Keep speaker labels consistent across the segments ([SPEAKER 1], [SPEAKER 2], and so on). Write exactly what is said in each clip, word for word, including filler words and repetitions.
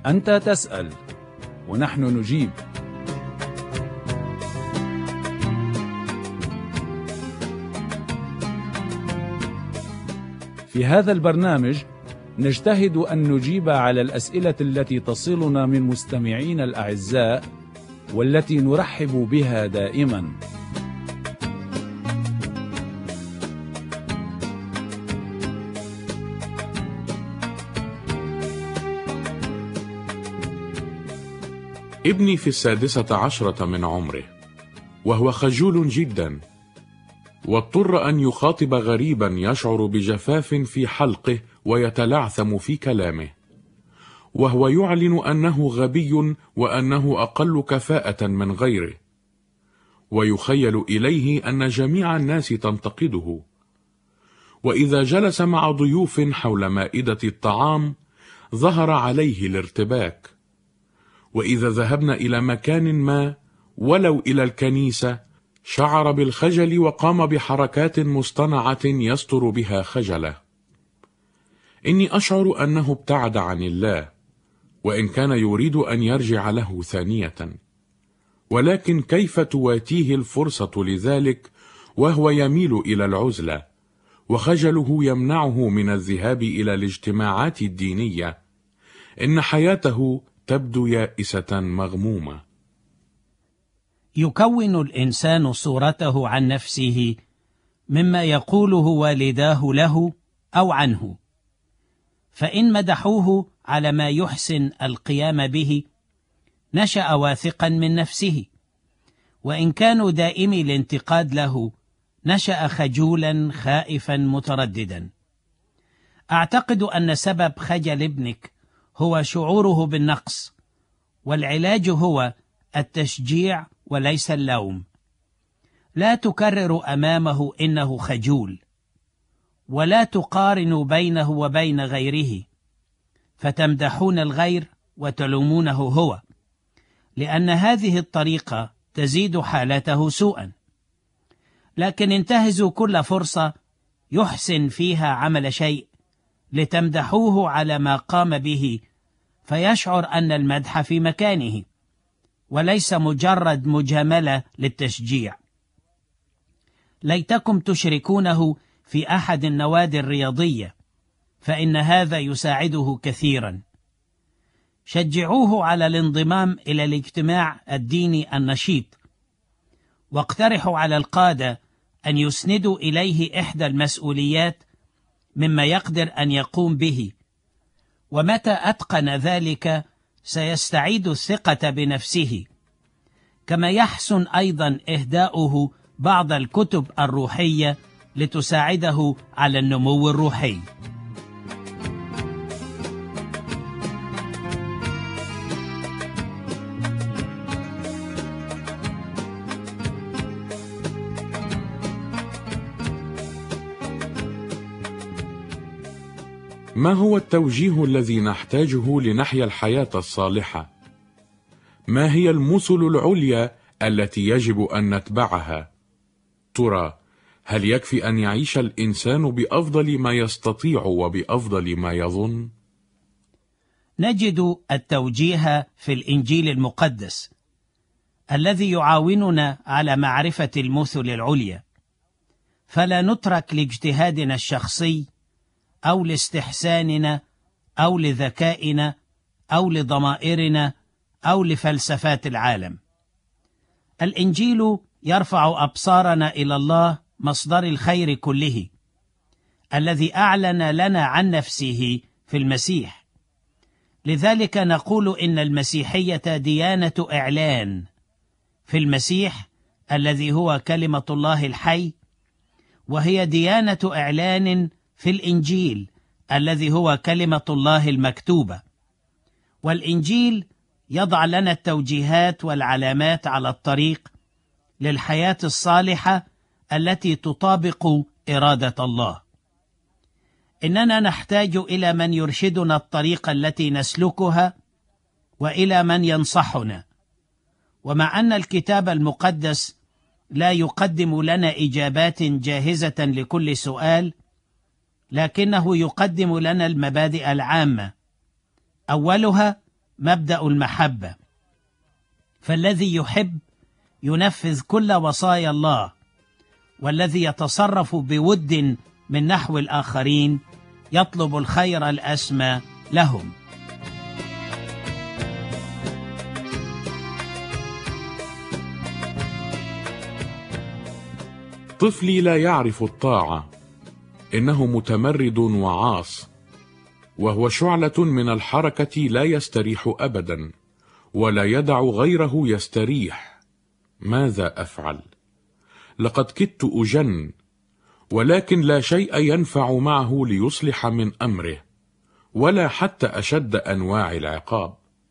[SPEAKER 1] أنت تسأل ونحن نجيب. في هذا البرنامج نجتهد أن نجيب على الأسئلة التي تصلنا من مستمعين الأعزاء والتي نرحب بها دائما.
[SPEAKER 2] ابني في السادسة عشرة من عمره، وهو خجول جدا، واضطر أن يخاطب غريبا يشعر بجفاف في حلقه ويتلعثم في كلامه، وهو يعلن أنه غبي وأنه أقل كفاءة من غيره، ويخيل إليه أن جميع الناس تنتقده. وإذا جلس مع ضيوف حول مائدة الطعام ظهر عليه الارتباك، وإذا ذهبنا إلى مكان ما ولو إلى الكنيسة شعر بالخجل وقام بحركات مصطنعة يستر بها خجله. إني أشعر أنه ابتعد عن الله، وإن كان يريد أن يرجع له ثانية، ولكن كيف تواتيه الفرصة لذلك وهو يميل إلى العزلة، وخجله يمنعه من الذهاب إلى الاجتماعات الدينية؟ إن حياته تبدو يائسة مغمومة.
[SPEAKER 3] يكون الإنسان صورته عن نفسه مما يقوله والداه له أو عنه، فإن مدحوه على ما يحسن القيام به نشأ واثقا من نفسه، وإن كانوا دائمي الانتقاد له نشأ خجولا خائفا مترددا. أعتقد أن سبب خجل ابنك هو شعوره بالنقص، والعلاج هو التشجيع وليس اللوم. لا تكرر أمامه إنه خجول، ولا تقارنوا بينه وبين غيره فتمدحون الغير وتلومونه هو، لأن هذه الطريقة تزيد حالته سوءا. لكن انتهزوا كل فرصة يحسن فيها عمل شيء لتمدحوه على ما قام به، فيشعر أن المدح في مكانه وليس مجرد مجاملة للتشجيع. ليتكم تشركونه في أحد النوادي الرياضية، فإن هذا يساعده كثيرا. شجعوه على الانضمام إلى الاجتماع الديني النشيط، واقترحوا على القادة أن يسندوا إليه إحدى المسؤوليات مما يقدر أن يقوم به، ومتى أتقن ذلك سيستعيد الثقة بنفسه. كما يحسن أيضا إهداؤه بعض الكتب الروحية لتساعده على النمو الروحي.
[SPEAKER 2] ما هو التوجيه الذي نحتاجه لنحيا الحياة الصالحة؟ ما هي المثل العليا التي يجب أن نتبعها؟ ترى هل يكفي أن يعيش الإنسان بأفضل ما يستطيع وبأفضل ما يظن؟
[SPEAKER 3] نجد التوجيه في الإنجيل المقدس الذي يعاوننا على معرفة المثل العليا، فلا نترك لاجتهادنا الشخصي أو لاستحساننا أو لذكائنا أو لضمائرنا أو لفلسفات العالم. الإنجيل يرفع أبصارنا إلى الله مصدر الخير كله، الذي أعلن لنا عن نفسه في المسيح. لذلك نقول إن المسيحية ديانة إعلان في المسيح الذي هو كلمة الله الحي، وهي ديانة إعلان في الإنجيل الذي هو كلمة الله المكتوبة. والإنجيل يضع لنا التوجيهات والعلامات على الطريق للحياة الصالحة التي تطابق إرادة الله. إننا نحتاج إلى من يرشدنا الطريق التي نسلكها، وإلى من ينصحنا. ومع أن الكتاب المقدس لا يقدم لنا إجابات جاهزة لكل سؤال، لكنه يقدم لنا المبادئ العامة. أولها مبدأ المحبة، فالذي يحب ينفذ كل وصايا الله، والذي يتصرف بود من نحو الآخرين يطلب الخير الأسمى لهم.
[SPEAKER 2] طفلي لا يعرف الطاعة، إنه متمرد وعاص، وهو شعلة من الحركة لا يستريح أبدا، ولا يدع غيره يستريح. ماذا أفعل؟ لقد كدت أجن، ولكن لا شيء ينفع معه ليصلح من أمره، ولا حتى أشد أنواع العقاب.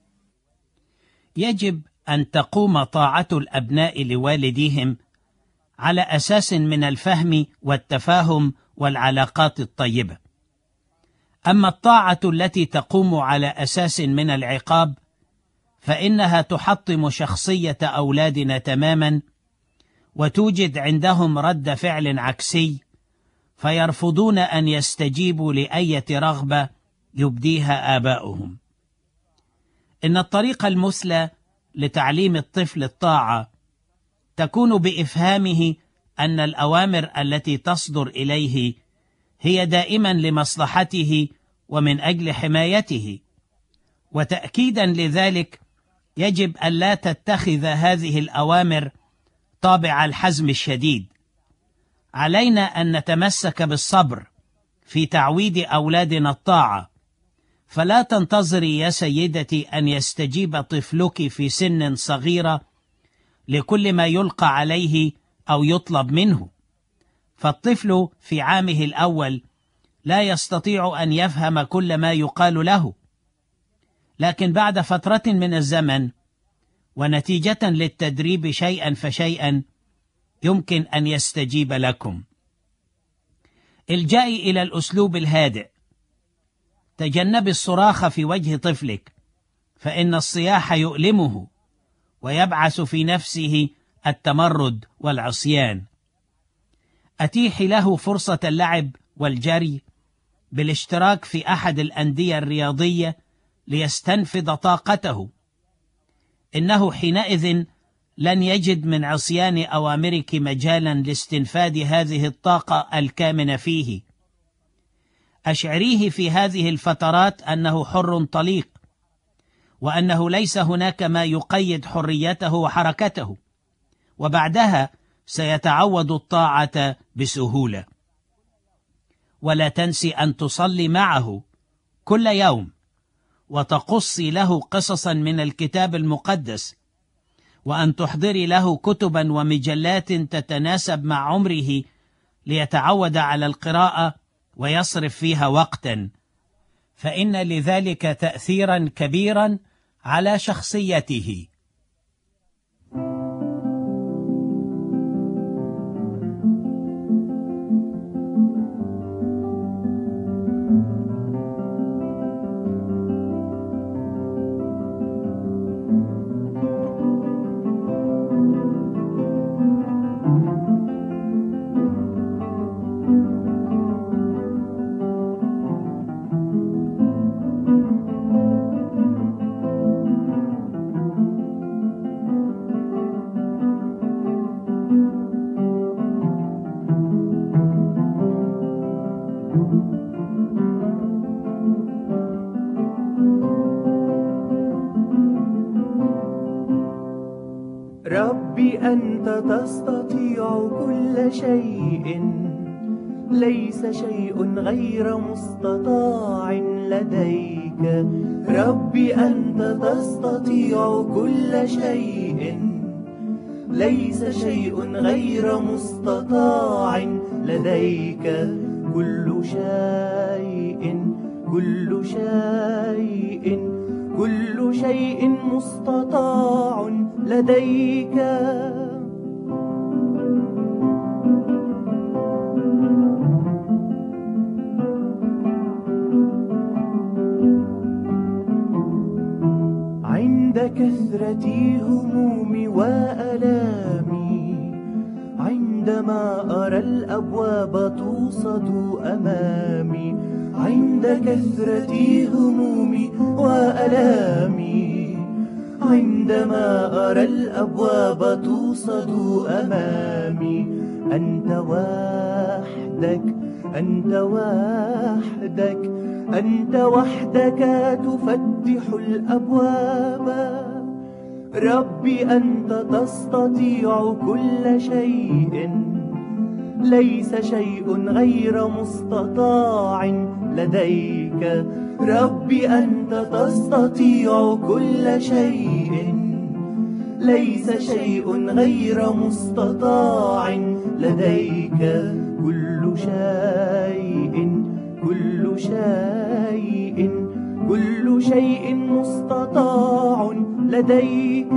[SPEAKER 3] يجب أن تقوم طاعة الأبناء لوالديهم على أساس من الفهم والتفاهم والعلاقات الطيبة. أما الطاعة التي تقوم على أساس من العقاب فإنها تحطم شخصية أولادنا تماما، وتوجد عندهم رد فعل عكسي، فيرفضون أن يستجيبوا لأية رغبة يبديها آباؤهم. إن الطريقة المثلى لتعليم الطفل الطاعة تكون بإفهامه أن الأوامر التي تصدر إليه هي دائما لمصلحته ومن أجل حمايته، وتأكيدا لذلك يجب أن لا تتخذ هذه الأوامر طابع الحزم الشديد. علينا أن نتمسك بالصبر في تعويد أولادنا الطاعة، فلا تنتظري يا سيدتي أن يستجيب طفلك في سن صغيرة لكل ما يلقى عليه أو يطلب منه، فالطفل في عامه الأول لا يستطيع أن يفهم كل ما يقال له، لكن بعد فترة من الزمن ونتيجة للتدريب شيئا فشيئا يمكن أن يستجيب لكم. الجئي إلى الأسلوب الهادئ. تجنب الصراخ في وجه طفلك، فإن الصياح يؤلمه ويبعث في نفسه التمرد والعصيان. أتيحي له فرصة اللعب والجري بالاشتراك في أحد الأندية الرياضية ليستنفذ طاقته. إنه حينئذ لن يجد من عصيان أوامرك مجالا لاستنفاد هذه الطاقة الكامنة فيه. أشعريه في هذه الفترات أنه حر طليق، وأنه ليس هناك ما يقيد حريته وحركته، وبعدها سيتعود الطاعة بسهولة. ولا تنسي أن تصلي معه كل يوم، وتقصي له قصصا من الكتاب المقدس، وأن تحضري له كتبا ومجلات تتناسب مع عمره ليتعود على القراءة ويصرف فيها وقتا، فإن لذلك تأثيرا كبيرا على شخصيته.
[SPEAKER 4] ربي أنت تستطيع كل شيء، ليس شيء غير مستطاع لديك. ربي أنت تستطيع كل شيء، ليس شيء غير مستطاع لديك. كل شيء كل شيء كل شيء مستطاع لديك. عند كثرة همومي وآلامي، عندما أرى الأبواب توصد أمامي، عند كثرة همومي وألامي، عندما أرى الأبواب توصد أمامي. أنت وحدك، أنت وحدك، أنت وحدك تفتح الأبواب. ربي أنت تستطيع كل شيء، ليس شيء غير مستطاع لديك. ربي أنت تستطيع كل شيء، ليس شيء غير مستطاع لديك. كل شيء، كل شيء، كل شيء مستطاع لديك.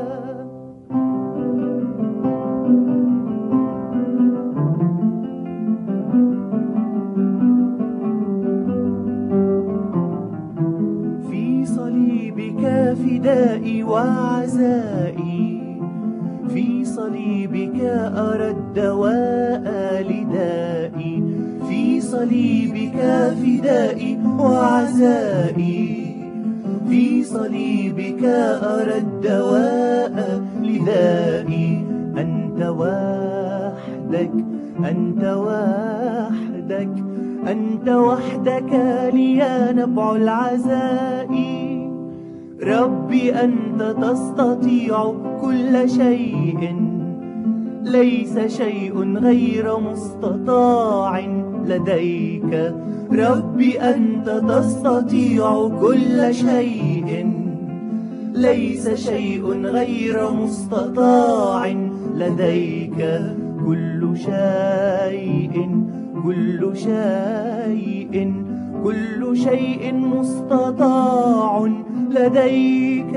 [SPEAKER 4] في صليبك فدائي وعزائي، في صليبك أرى الدواء لدائي. في صليبك فدائي وعزائي، في صليبك أرى الدواء لدائي. أنت وحدك، أنت وحدك، أنت وحدك لي نبع العزاء. ربي أنت تستطيع كل شيء، ليس شيء غير مستطاع لديك. ربي أنت تستطيع كل شيء، ليس شيء غير مستطاع لديك. كل شيء، كل شيء، كل شيء مستطاع لديك.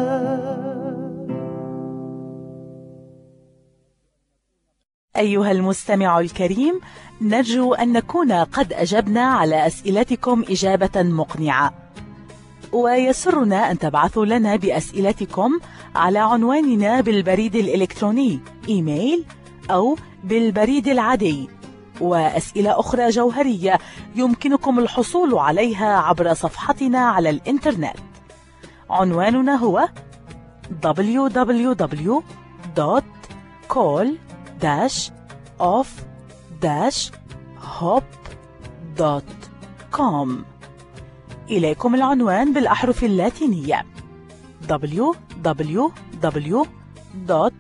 [SPEAKER 5] أيها المستمع الكريم، نرجو أن نكون قد أجبنا على أسئلتكم إجابة مقنعة، ويسرنا أن تبعثوا لنا بأسئلتكم على عنواننا بالبريد الإلكتروني إيميل أو بالبريد العادي. وأسئلة أخرى جوهرية يمكنكم الحصول عليها عبر صفحتنا على الإنترنت. عنواننا هو دبليو دبليو دبليو دوت كول داش اوف داش هوب دوت كوم. إليكم العنوان بالأحرف اللاتينية دبليو دبليو دبليو دوت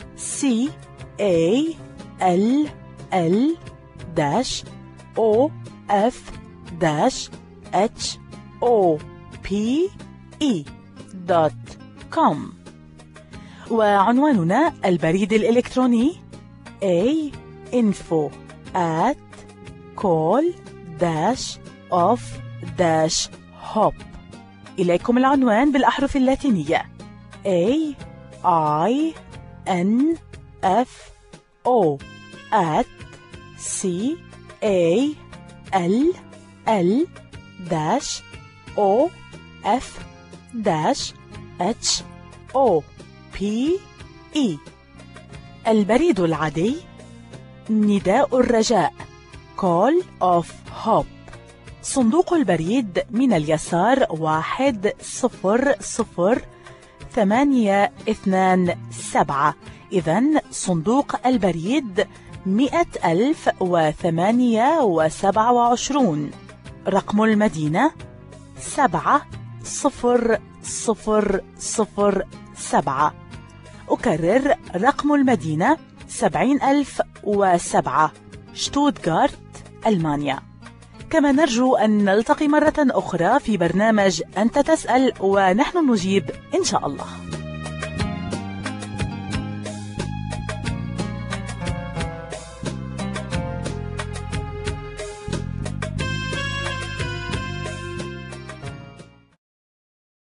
[SPEAKER 5] كول دوت كوم. وعنواننا البريد الإلكتروني a info at call dash of dash hop. إليكم العنوان بالأحرف اللاتينية a i n f o at c a l l dash o f dash h o p e. البريد العادي نداء الرجاء Call of Hope. صندوق البريد من اليسار واحد صفر صفر ثمانية اثنان سبعة. إذن صندوق البريد مئة ألف وثمانية وسبعة وعشرون. رقم المدينة سبعة صفر صفر صفر سبعة. أكرر رقم المدينة سبعين ألف وسبعة، شتوتغارت، ألمانيا. كما نرجو أن نلتقي مرة أخرى في برنامج أنت تسأل ونحن نجيب إن شاء الله.